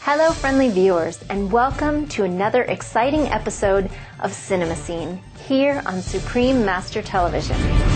Hello friendly viewers, and welcome to another exciting episode of Cinema Scene here on Supreme Master Television.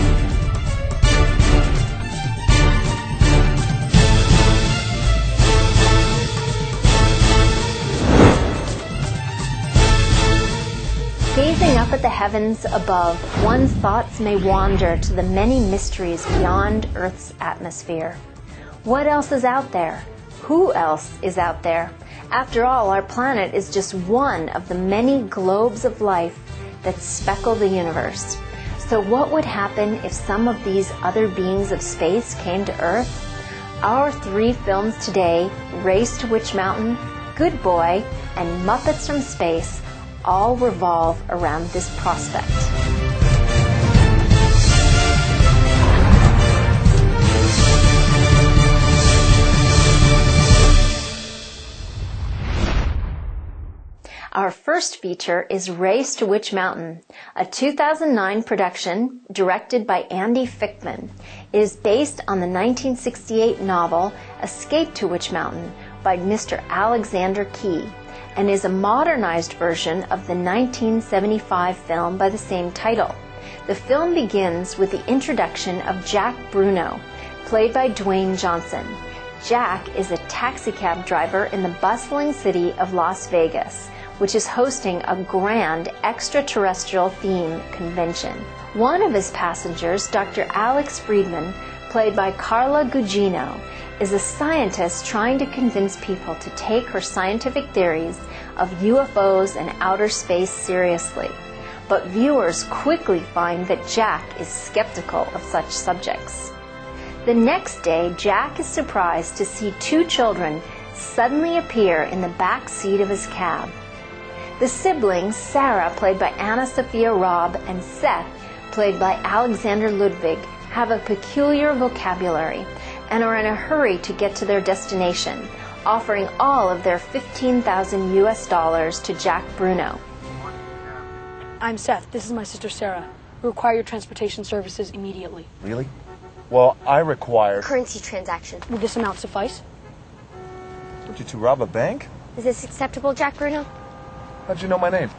Gazing up at the heavens above, one's thoughts may wander to the many mysteries beyond Earth's atmosphere. What else is out there? Who else is out there? After all, our planet is just one of the many globes of life that speckle the universe. So what would happen if some of these other beings of space came to Earth? Our three films today, Race to Witch Mountain, Good Boy, and Muppets from Space, all revolve around this prospect. Our first feature is Race to Witch Mountain, a 2009 production directed by Andy Fickman. It is based on the 1968 novel Escape to Witch Mountain by Mr. Alexander Key, and is a modernized version of the 1975 film by the same title. The film begins with the introduction of Jack Bruno, played by Dwayne Johnson. Jack is a taxicab driver in the bustling city of Las Vegas, which is hosting a grand extraterrestrial theme convention. One of his passengers, Dr. Alex Friedman, played by Carla Gugino, is a scientist trying to convince people to take her scientific theories of UFOs and outer space seriously. But viewers quickly find that Jack is skeptical of such subjects. The next day, Jack is surprised to see two children suddenly appear in the back seat of his cab. The siblings, Sarah, played by Anna Sophia Robb, and Seth, played by Alexander Ludwig, have a peculiar vocabulary and are in a hurry to get to their destination, offering all of their $15,000 to Jack Bruno. I'm Seth. This is my sister Sarah. We require your transportation services immediately. Really? Well, I require... currency transaction. Will this amount suffice? Would you two rob a bank? Is this acceptable, Jack Bruno? How'd you know my name?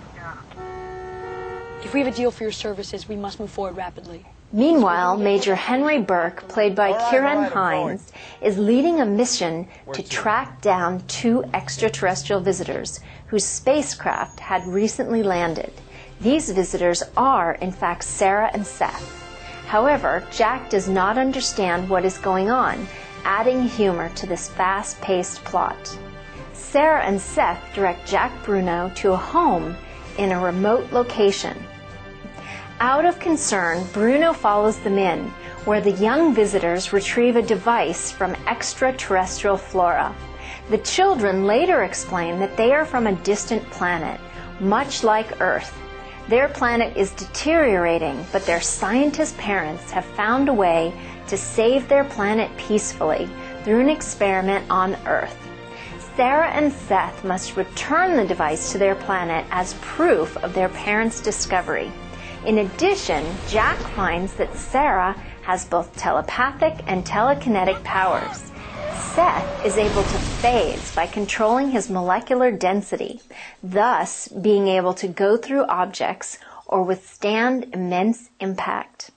If we have a deal for your services, we must move forward rapidly. Meanwhile, Major Henry Burke, played by Kieran Hines, is leading a mission to track down two extraterrestrial visitors whose spacecraft had recently landed. These visitors are, in fact, Sarah and Seth. However, Jack does not understand what is going on, adding humor to this fast-paced plot. Sarah and Seth direct Jack Bruno to a home in a remote location. Out of concern, Bruno follows them in, where the young visitors retrieve a device from extraterrestrial flora. The children later explain that they are from a distant planet, much like Earth. Their planet is deteriorating, but their scientist parents have found a way to save their planet peacefully through an experiment on Earth. Sarah and Seth must return the device to their planet as proof of their parents' discovery. In addition, Jack finds that Sarah has both telepathic and telekinetic powers. Seth is able to phase by controlling his molecular density, thus being able to go through objects or withstand immense impact.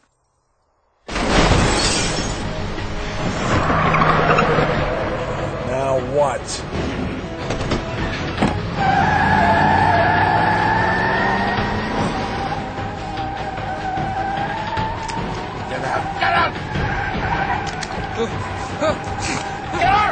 Now what? Get out! Get out!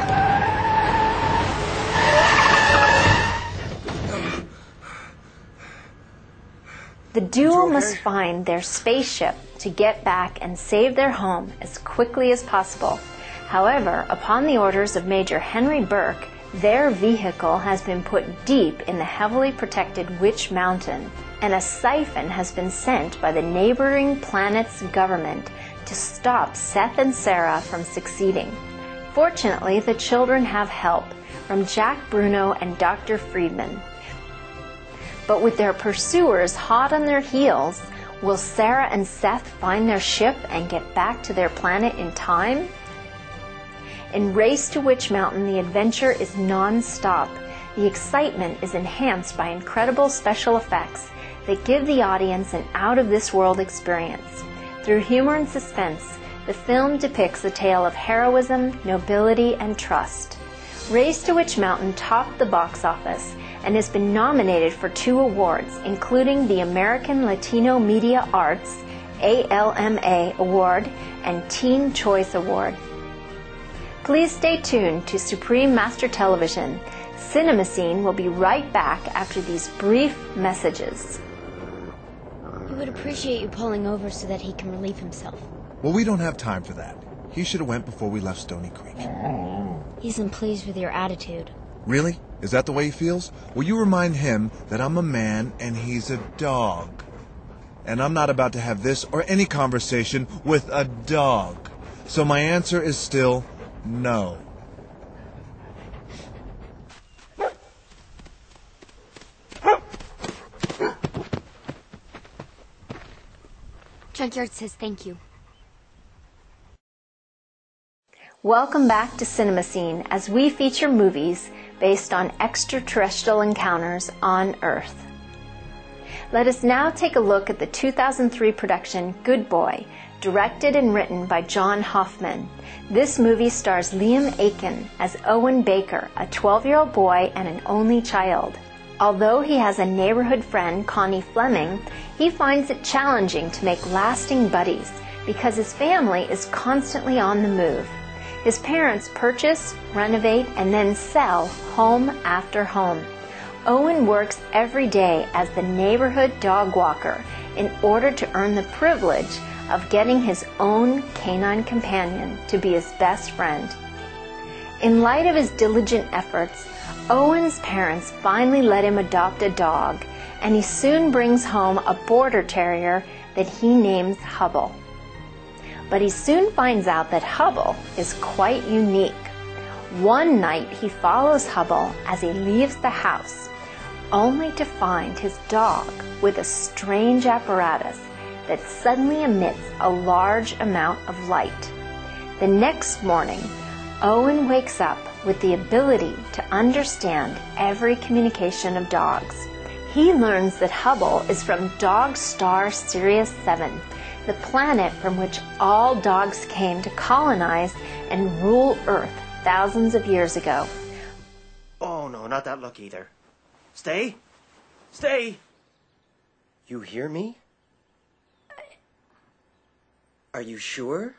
The duo must find their spaceship to get back and save their home as quickly as possible. However, upon the orders of Major Henry Burke, their vehicle has been put deep in the heavily protected Witch Mountain, and a siphon has been sent by the neighboring planet's government to stop Seth and Sarah from succeeding. Fortunately, the children have help from Jack Bruno and Dr. Friedman. But with their pursuers hot on their heels, will Sarah and Seth find their ship and get back to their planet in time? In Race to Witch Mountain, the adventure is non-stop. The excitement is enhanced by incredible special effects that give the audience an out-of-this-world experience. Through humor and suspense, the film depicts a tale of heroism, nobility, and trust. Race to Witch Mountain topped the box office and has been nominated for 2 awards, including the American Latino Media Arts ALMA Award and Teen Choice Award. Please stay tuned to Supreme Master Television. CinemaScene will be right back after these brief messages. We would appreciate you pulling over so that he can relieve himself. Well, we don't have time for that. He should have went before we left Stony Creek. He isn't pleased with your attitude. Really? Is that the way he feels? Will you remind him that I'm a man and he's a dog? And I'm not about to have this or any conversation with a dog. So my answer is still no. Junkyard says thank you. Welcome back to CinemaScene as we feature movies based on extraterrestrial encounters on Earth. Let us now take a look at the 2003 production Good Boy, directed and written by John Hoffman. This movie stars Liam Aiken as Owen Baker, a 12-year-old boy and an only child. Although he has a neighborhood friend, Connie Fleming, he finds it challenging to make lasting buddies because his family is constantly on the move. His parents purchase, renovate, and then sell home after home. Owen works every day as the neighborhood dog walker in order to earn the privilege of getting his own canine companion to be his best friend. In light of his diligent efforts, Owen's parents finally let him adopt a dog, and he soon brings home a border terrier that he names Hubble. But he soon finds out that Hubble is quite unique. One night he follows Hubble as he leaves the house, only to find his dog with a strange apparatus that suddenly emits a large amount of light. The next morning, Owen wakes up with the ability to understand every communication of dogs. He learns that Hubble is from Dog Star Sirius 7, the planet from which all dogs came to colonize and rule Earth thousands of years ago. Oh, no, not that look either. Stay. Stay. You hear me? Are you sure?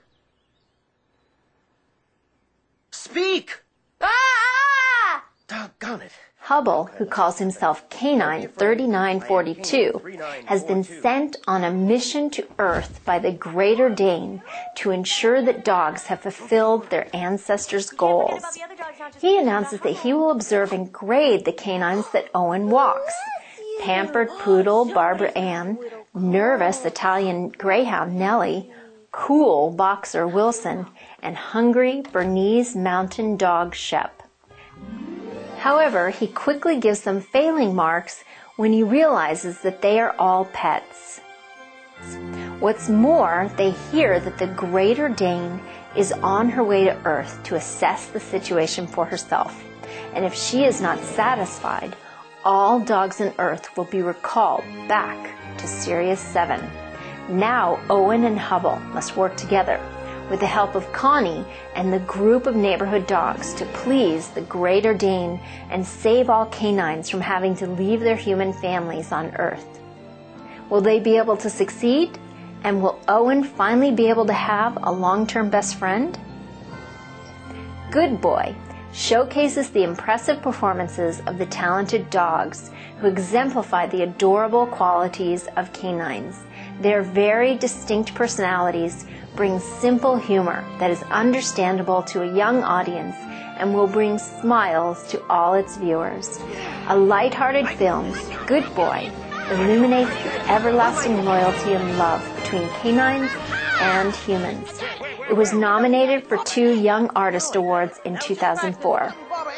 Speak! Ah! Doggone it. Hubble, who calls himself Canine 3942, has been sent on a mission to Earth by the Greater Dane to ensure that dogs have fulfilled their ancestors' goals. He announces that he will observe and grade the canines that Owen walks. Pampered poodle Barbara Ann, nervous Italian greyhound Nellie, cool boxer Wilson, and hungry Bernese mountain dog Shep. However, he quickly gives them failing marks when he realizes that they are all pets. What's more, they hear that the Greater Dane is on her way to Earth to assess the situation for herself, and if she is not satisfied, all dogs on Earth will be recalled back to Sirius 7. Now Owen and Hubble must work together with the help of Connie and the group of neighborhood dogs to please the Greater Dane and save all canines from having to leave their human families on Earth. Will they be able to succeed? And will Owen finally be able to have a long-term best friend? Good Boy showcases the impressive performances of the talented dogs who exemplify the adorable qualities of canines. Their very distinct personalities bring simple humor that is understandable to a young audience and will bring smiles to all its viewers. A light-hearted film, Good Boy, illuminates the everlasting loyalty and love between canines and humans. It was nominated for 2 Young Artist Awards in 2004.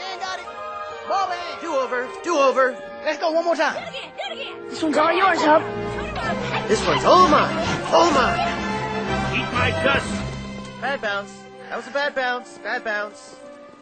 Do over. Let's go one more time. This one's all yours, Hub. This one's all mine. All mine. Eat my dust. Bad bounce. That was a bad bounce. Bad bounce.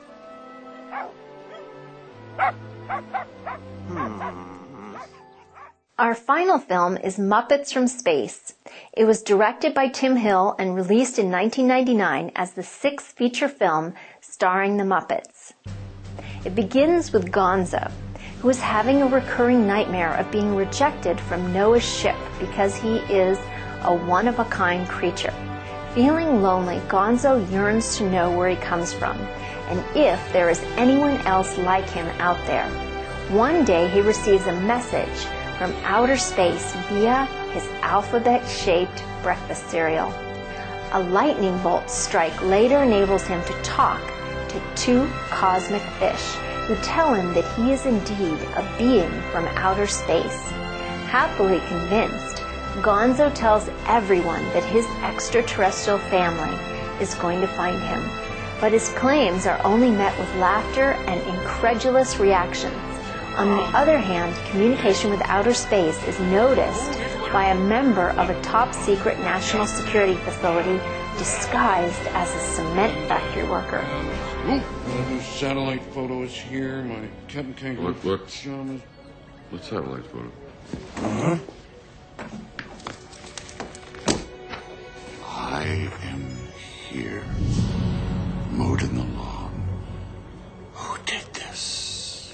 Our final film is Muppets from Space. It was directed by Tim Hill and released in 1999 as the sixth feature film starring the Muppets. It begins with Gonzo, who is having a recurring nightmare of being rejected from Noah's ship because he is a one-of-a-kind creature. Feeling lonely, Gonzo yearns to know where he comes from and if there is anyone else like him out there. One day he receives a message from outer space via his alphabet-shaped breakfast cereal. A lightning bolt strike later enables him to talk to two cosmic fish who tell him that he is indeed a being from outer space. Happily convinced, Gonzo tells everyone that his extraterrestrial family is going to find him, but his claims are only met with laughter and incredulous reactions. On the other hand, communication with outer space is noticed by a member of a top-secret national security facility disguised as a cement factory worker. The satellite photo is here. My Captain Kangaroo pajamas. What satellite photo? I am here, mowing the lawn. Who did this?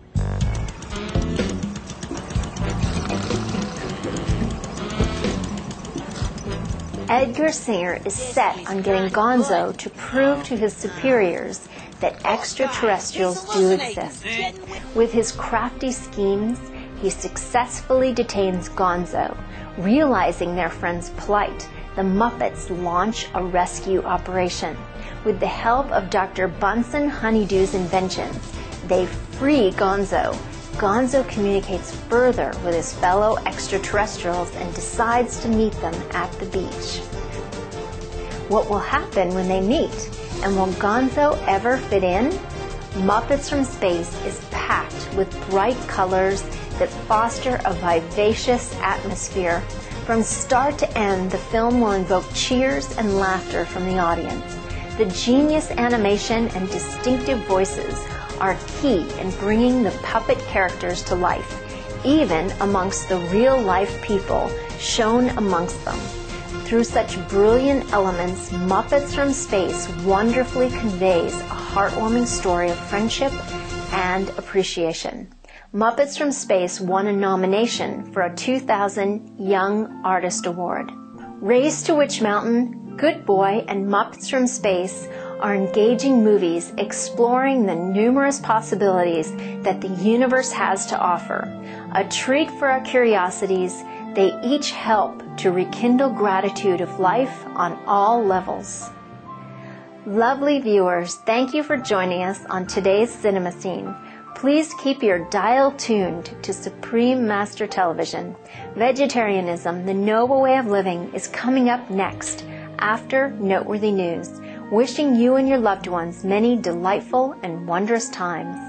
Edgar Singer is set on getting Gonzo to prove to his superiors that extraterrestrials do exist. With his crafty schemes, he successfully detains Gonzo. Realizing their friend's plight, the Muppets launch a rescue operation. With the help of Dr. Bunsen Honeydew's inventions, they free Gonzo. Gonzo communicates further with his fellow extraterrestrials and decides to meet them at the beach. What will happen when they meet? And will Gonzo ever fit in? Muppets from Space is packed with bright colors that foster a vivacious atmosphere. From start to end, the film will invoke cheers and laughter from the audience. The genius animation and distinctive voices are key in bringing the puppet characters to life, even amongst the real-life people shown amongst them. Through such brilliant elements, Muppets from Space wonderfully conveys a heartwarming story of friendship and appreciation. Muppets from Space won a nomination for a 2000 Young Artist Award. Race to Witch Mountain, Good Boy, and Muppets from Space are engaging movies exploring the numerous possibilities that the universe has to offer. A treat for our curiosities, they each help to rekindle gratitude of life on all levels. Lovely viewers, thank you for joining us on today's Cinema Scene. Please keep your dial tuned to Supreme Master Television. Vegetarianism, the noble way of living, is coming up next after Noteworthy News. Wishing you and your loved ones many delightful and wondrous times.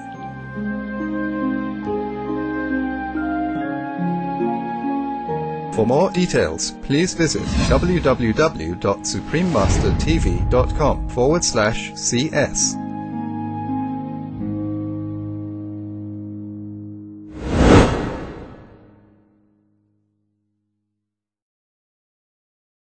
For more details, please visit www.suprememastertv.com/CS.